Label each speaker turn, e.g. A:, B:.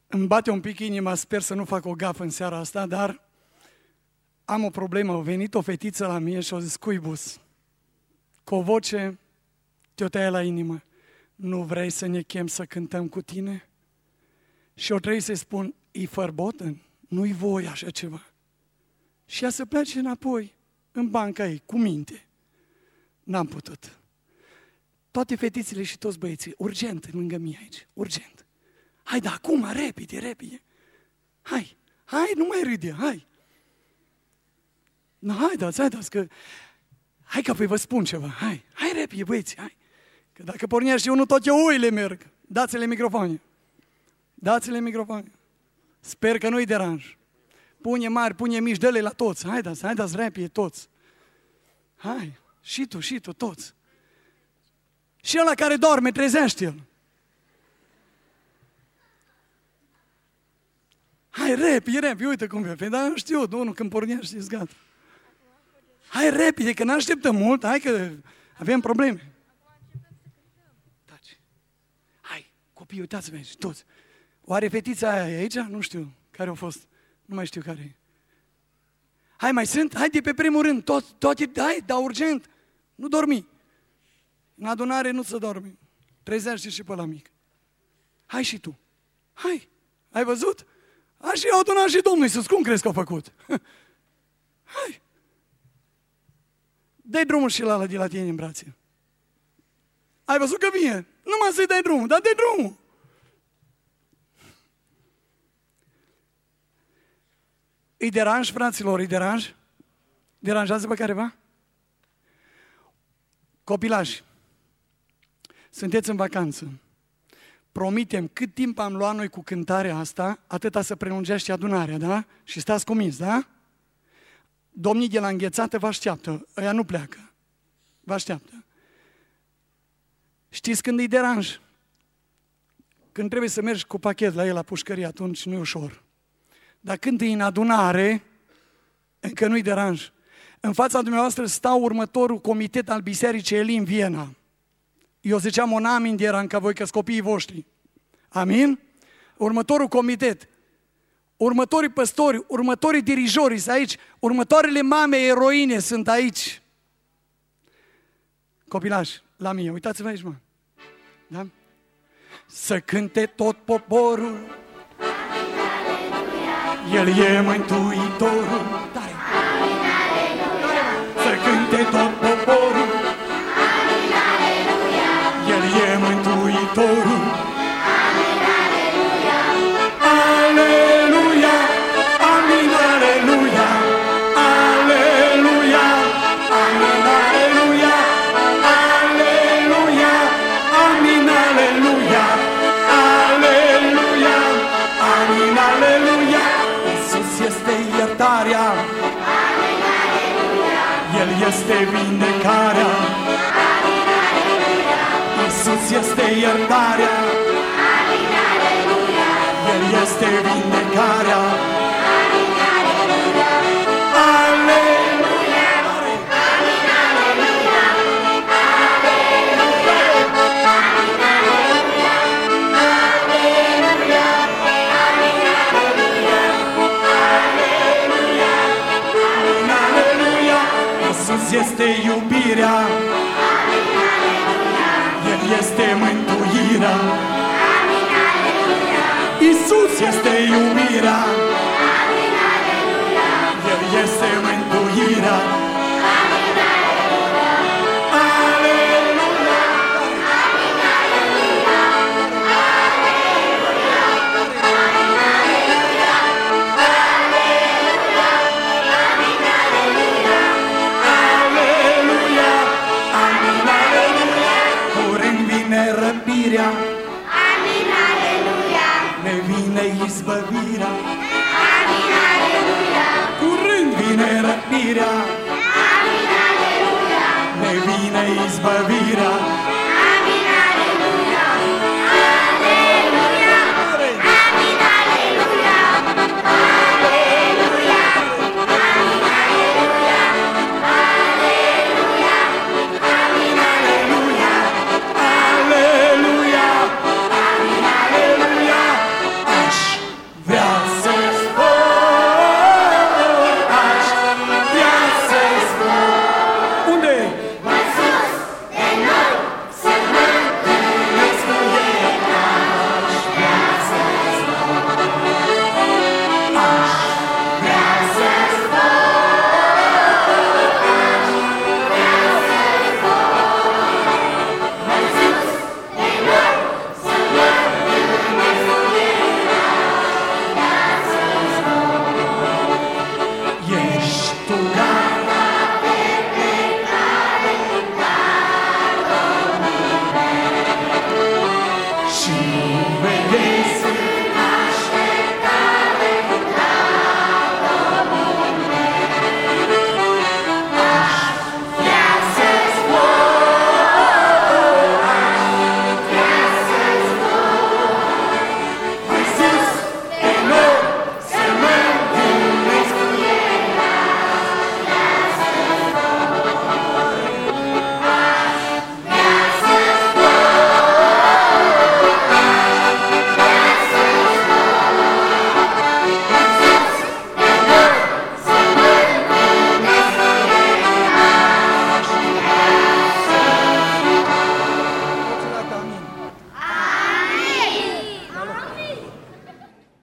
A: Îmi bate un pic inima, sper să nu fac o gafă în seara asta, dar am o problemă. A venit o fetiță la mine și a zis, Cuibus, cu o voce te-o tăia la inimă, nu vrei să ne chem să cântăm cu tine? Și eu trebuie să-i spun, e verboten, nu-i voi așa ceva. Și ea să plece înapoi, în banca ei, cu minte. N-am putut. Toate fetițele și toți băieții, urgent, lângă mine aici, urgent. Hai, da, acum, repede, repede. Hai, nu mai râde, hai. No, hai, dați, că... Hai că apoi vă spun ceva, hai repede, băieți, hai. Că dacă pornea și unul, toate oile merg. Dați-le microfoane. Sper că nu-i deranj. Pune mari, pune mici, dă-le la toți. Hai dați repede, toți. Hai, și tu, toți. Și ăla care dorme, trezește-l. Hai, repede, uite cum e. Dar nu știu, unul când pornea știți, gata. Hai, repede, că n-așteptăm mult, hai că avem probleme. Taci. Hai, copii, uitați-vă aici, toți. Oare fetița aia e aici? Nu știu care a fost. Nu mai știu care e. Hai, mai sunt? Haide pe primul rând, toate, hai, dar urgent. Nu dormi. În adunare nu se dormi. Trezește și pe ăla mic. Hai și tu. Hai, ai văzut? Așa i-au adunat și Domnul Iisus. Cum crezi că au făcut? Hai. Dă-i drumul și la de la tine în brațe. Ai văzut că vine? Numai să-i dai drumul, dar dă-i drumul. Îi deranj, fraților, îi deranj? Deranjează pe careva? Copilași, sunteți în vacanță. Promitem cât timp am luat noi cu cântarea asta, atâta să prelungește adunarea, da? Și stați cuminți, da? Domnii de la înghețată vă așteaptă, ăia nu pleacă. Vă așteaptă. Știți când îi deranj? Când trebuie să mergi cu pachet la el la pușcărie, atunci nu e ușor. Dar când e în adunare, încă nu-i deranj. În fața dumneavoastră stau următorul comitet al Bisericii Elim Viena. Eu ziceam un amin de eram ca voi, că-s copiii voștri. Amin? Următorul comitet, următorii păstori, următorii dirijori sunt aici, următoarele mame eroine sunt aici. Copilași, la mine, uitați-vă aici, mă. Da? Să cânte tot poporul, El e Mântuitorul. Tare. Să cânte tot poporul, El e Mântuitorul. Aleluia, amin, aleluia, aleluia, amin, aleluia, aleluia, amin, aleluia, aleluia, amin, aleluia. Iisus este iertarea, El este vindecarea. Iisus este iertarea, El este vindecarea. Aleluia, amin, aleluia, aleluia, amin, aleluia, aleluia, amin, aleluia, aleluia, amin, aleluia. Iisus este iubirea, El este mântuirea. Iisus este iubirea, El este mântuirea. Aleluia, aleluia, amin, aleluia. Curând vine răpirea, amin, aleluia. Ne vine izbăvirea, amin, aleluia. Curând vine răpirea, amin, aleluia. Ne vine izbăvirea.